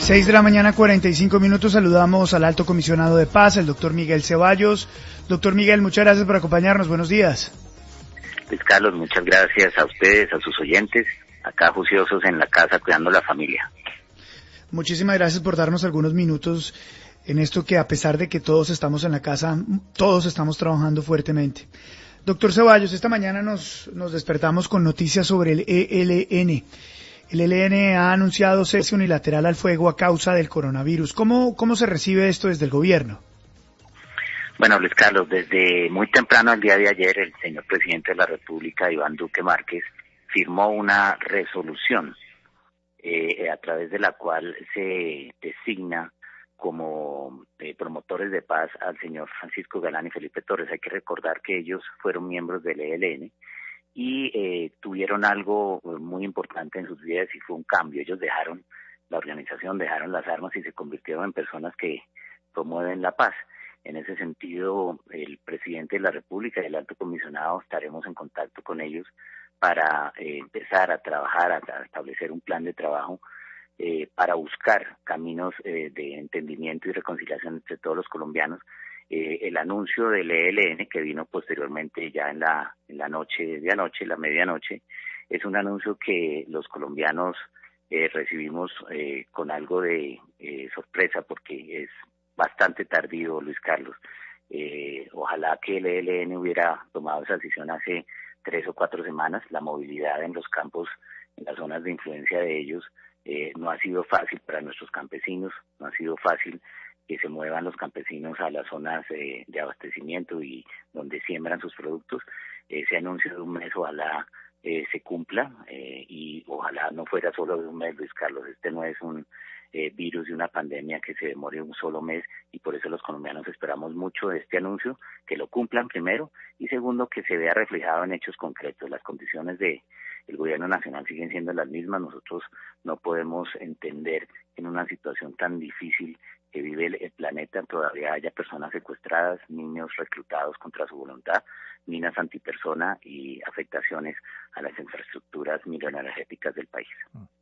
6 de la mañana, 45 minutos. Saludamos al alto comisionado de paz, el doctor Miguel Ceballos. Doctor Miguel, muchas gracias por acompañarnos. Buenos días. Luis Carlos, muchas gracias a ustedes, a sus oyentes, acá juiciosos en la casa cuidando la familia. Muchísimas gracias por darnos algunos minutos en esto que, a pesar de que todos estamos en la casa, todos estamos trabajando fuertemente. Doctor Ceballos, esta mañana nos despertamos con noticias sobre el ELN. El ELN ha anunciado cese unilateral al fuego a causa del coronavirus. ¿Cómo se recibe esto desde el gobierno? Bueno, Luis Carlos, desde muy temprano el día de ayer, el señor presidente de la República, Iván Duque Márquez, firmó una resolución a través de la cual se designa como promotores de paz al señor Francisco Galán y Felipe Torres. Hay que recordar que ellos fueron miembros del ELN y tuvieron algo muy importante en sus vidas y fue un cambio. Ellos dejaron la organización, dejaron las armas y se convirtieron en personas que promueven la paz. En ese sentido, el presidente de la República y el alto comisionado estaremos en contacto con ellos para empezar a trabajar, a establecer un plan de trabajo para buscar caminos de entendimiento y reconciliación entre todos los colombianos. El anuncio del ELN, que vino posteriormente ya en la noche de anoche, la medianoche, es un anuncio que los colombianos recibimos con algo de sorpresa, porque es bastante tardío, Luis Carlos. Ojalá que el ELN hubiera tomado esa decisión hace 3 o 4 semanas. La movilidad en los campos, en las zonas de influencia de ellos, no ha sido fácil para nuestros campesinos, no ha sido fácil que se muevan los campesinos a las zonas de abastecimiento y donde siembran sus productos. Ese anuncio de un mes ojalá se cumpla y ojalá no fuera solo de un mes, Luis Carlos. Este no es un virus y una pandemia que se demore un solo mes, y por eso los colombianos esperamos mucho de este anuncio, que lo cumplan primero y segundo, que se vea reflejado en hechos concretos. Las condiciones del gobierno nacional siguen siendo las mismas. Nosotros no podemos entender en una situación tan difícil que vive el planeta todavía haya personas secuestradas, niños reclutados contra su voluntad, minas antipersona y afectaciones a las infraestructuras microenergéticas del país.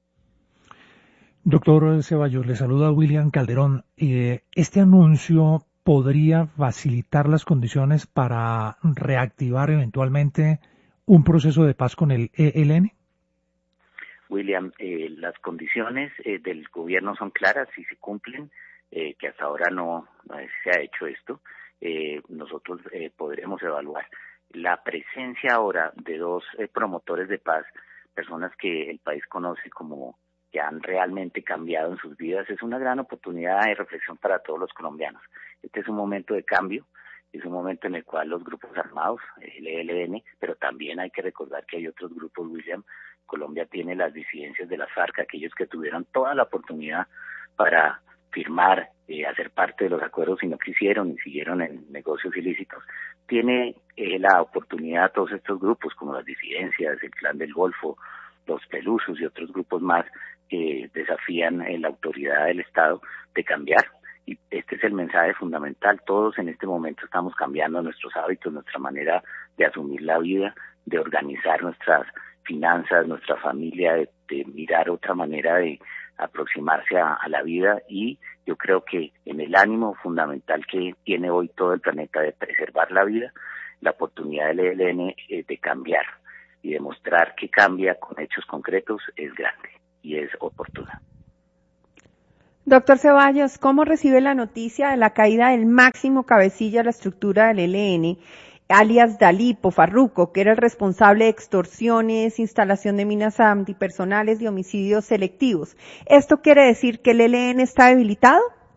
Doctor Ceballos, le saluda William Calderón. ¿Este anuncio podría facilitar las condiciones para reactivar eventualmente un proceso de paz con el ELN? William, las condiciones del gobierno son claras y se cumplen, que hasta ahora no se ha hecho esto. Nosotros podremos evaluar la presencia ahora de 2 promotores de paz, personas que el país conoce como que han realmente cambiado en sus vidas. Es una gran oportunidad de reflexión para todos los colombianos. Este es un momento de cambio, es un momento en el cual los grupos armados, el ELN, pero también hay que recordar que hay otros grupos, William. Colombia tiene las disidencias de las FARC, aquellos que tuvieron toda la oportunidad para firmar, hacer parte de los acuerdos y no quisieron y siguieron en negocios ilícitos. Tiene la oportunidad todos estos grupos, como las disidencias, el Clan del Golfo, los Pelusos y otros grupos más que desafían la autoridad del Estado, de cambiar. Y este es el mensaje fundamental. Todos en este momento estamos cambiando nuestros hábitos, nuestra manera de asumir la vida, de organizar nuestras finanzas, nuestra familia, de mirar otra manera de aproximarse a la vida, y yo creo que en el ánimo fundamental que tiene hoy todo el planeta de preservar la vida, la oportunidad del ELN de cambiar y demostrar que cambia con hechos concretos es grande y es oportuna. Doctor Ceballos, ¿cómo recibe la noticia de la caída del máximo cabecilla de la estructura del ELN, alias Dalipo Farruco, que era el responsable de extorsiones, instalación de minas antipersonales y homicidios selectivos? ¿Esto quiere decir que el ELN está debilitado?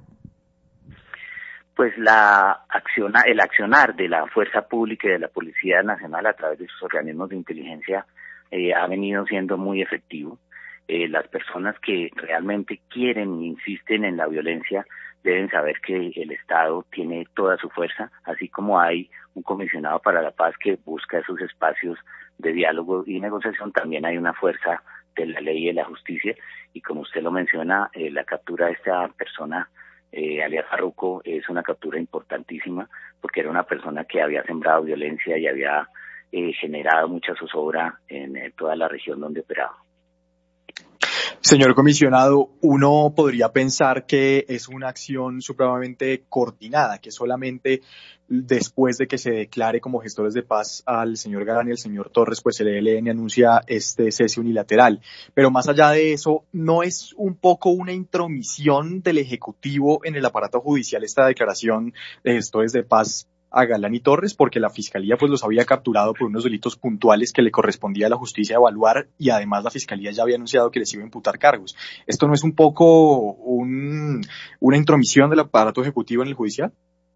Pues el accionar de la fuerza pública y de la Policía Nacional a través de sus organismos de inteligencia ha venido siendo muy efectivo. Las personas que realmente quieren e insisten en la violencia deben saber que el Estado tiene toda su fuerza, así como hay un comisionado para la paz que busca esos espacios de diálogo y negociación. También hay una fuerza de la ley y de la justicia, y como usted lo menciona, la captura de esta persona, alias Farruco, es una captura importantísima, porque era una persona que había sembrado violencia y había generado mucha zozobra en toda la región donde operaba. Señor comisionado, uno podría pensar que es una acción supremamente coordinada, que solamente después de que se declare como gestores de paz al señor Galán y al señor Torres, pues el ELN anuncia este cese unilateral. Pero más allá de eso, ¿no es un poco una intromisión del Ejecutivo en el aparato judicial esta declaración de gestores de paz a Galán y Torres? Porque la Fiscalía pues los había capturado por unos delitos puntuales que le correspondía a la justicia evaluar, y además la Fiscalía ya había anunciado que les iba a imputar cargos. ¿Esto no es un poco una intromisión del aparato ejecutivo en el judicial?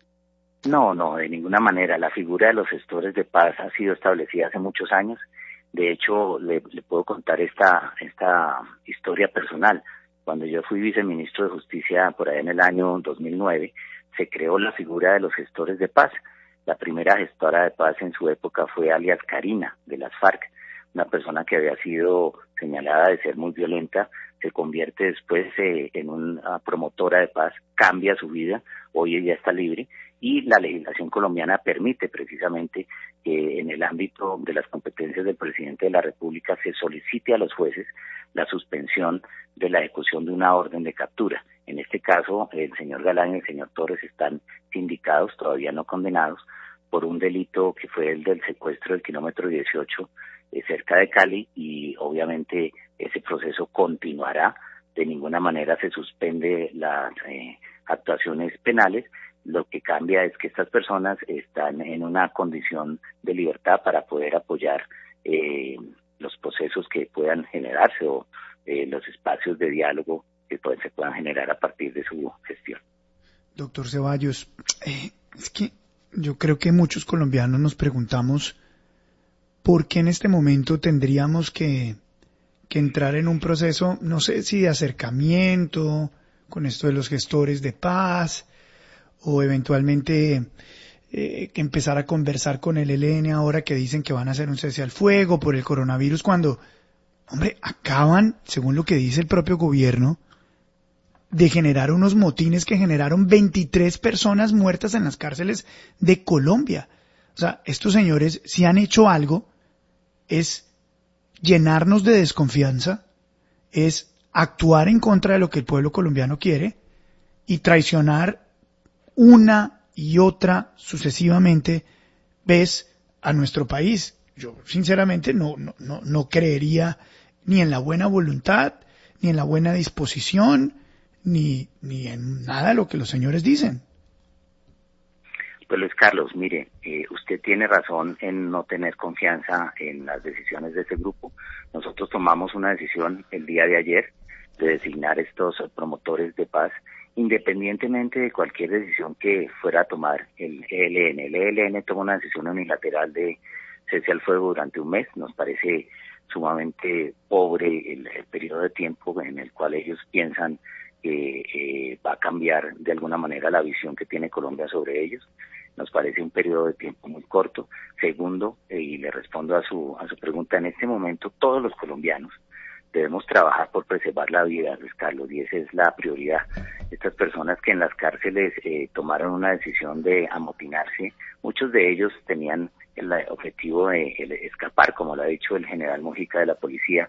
No, de ninguna manera. La figura de los gestores de paz ha sido establecida hace muchos años. De hecho, le puedo contar esta historia personal. Cuando yo fui viceministro de Justicia por allá en el año 2009, se creó la figura de los gestores de paz. La primera gestora de paz en su época fue alias Karina, de las FARC, una persona que había sido señalada de ser muy violenta, se convierte después en una promotora de paz, cambia su vida, hoy ella está libre, y la legislación colombiana permite precisamente que en el ámbito de las competencias del presidente de la República se solicite a los jueces la suspensión de la ejecución de una orden de captura. En este caso, el señor Galán y el señor Torres están sindicados, todavía no condenados, por un delito que fue el del secuestro del kilómetro 18 cerca de Cali, y obviamente ese proceso continuará. De ninguna manera se suspende las actuaciones penales. Lo que cambia es que estas personas están en una condición de libertad para poder apoyar los procesos que puedan generarse o los espacios de diálogo que se puedan generar a partir de su gestión. Doctor Ceballos, es que yo creo que muchos colombianos nos preguntamos por qué en este momento tendríamos que entrar en un proceso, no sé si de acercamiento con esto de los gestores de paz, o eventualmente que empezar a conversar con el ELN ahora que dicen que van a hacer un cese al fuego por el coronavirus, cuando, hombre, acaban, según lo que dice el propio gobierno, de generar unos motines que generaron 23 personas muertas en las cárceles de Colombia. O sea, estos señores, si han hecho algo, es llenarnos de desconfianza, es actuar en contra de lo que el pueblo colombiano quiere y traicionar una y otra sucesivamente vez a nuestro país. Yo sinceramente no creería ni en la buena voluntad, ni en la buena disposición, ni en nada de lo que los señores dicen. Pues Luis Carlos, mire, usted tiene razón en no tener confianza en las decisiones de ese grupo. Nosotros tomamos una decisión el día de ayer de designar estos promotores de paz, independientemente de cualquier decisión que fuera a tomar el ELN. El ELN toma una decisión unilateral de cese al fuego durante un mes. Nos parece sumamente pobre el periodo de tiempo en el cual ellos piensan que va a cambiar de alguna manera la visión que tiene Colombia sobre ellos. Nos parece un periodo de tiempo muy corto. Segundo, y le respondo a su pregunta, en este momento todos los colombianos debemos trabajar por preservar la vida, Luis Carlos, y esa es la prioridad. Estas personas que en las cárceles tomaron una decisión de amotinarse, muchos de ellos tenían el objetivo de escapar, como lo ha dicho el general Mojica de la policía,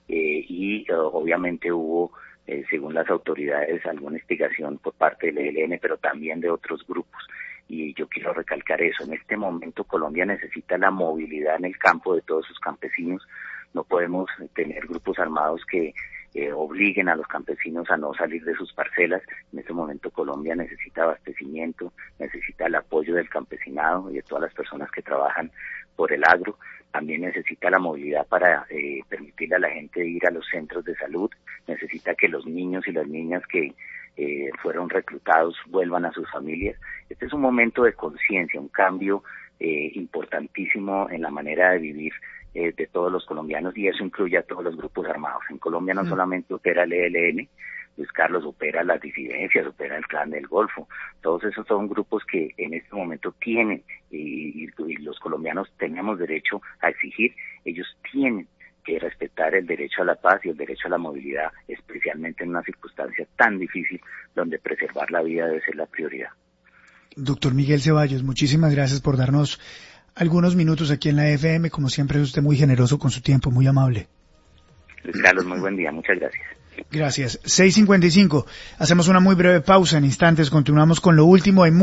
y obviamente hubo, según las autoridades, alguna instigación por parte del ELN, pero también de otros grupos. Y yo quiero recalcar eso. En este momento Colombia necesita la movilidad en el campo de todos sus campesinos. No podemos tener grupos armados que obliguen a los campesinos a no salir de sus parcelas. En este momento Colombia necesita abastecimiento, necesita el apoyo del campesinado y de todas las personas que trabajan por el agro. También necesita la movilidad para permitirle a la gente ir a los centros de salud. Necesita que los niños y las niñas que fueron reclutados vuelvan a sus familias. Este es un momento de conciencia, un cambio importantísimo en la manera de vivir de todos los colombianos, y eso incluye a todos los grupos armados. En Colombia no solamente opera el ELN, Luis Carlos, opera las disidencias, opera el Clan del Golfo. Todos esos son grupos que en este momento tienen, y los colombianos tenemos derecho a exigir, ellos tienen que respetar el derecho a la paz y el derecho a la movilidad, especialmente en una circunstancia tan difícil donde preservar la vida debe ser la prioridad. Doctor Miguel Ceballos, muchísimas gracias por darnos algunos minutos aquí en la FM. Como siempre es usted muy generoso con su tiempo, muy amable. Luis Carlos, muy buen día, muchas gracias. Gracias. 6:55. Hacemos una muy breve pausa. En instantes continuamos con lo último. Hay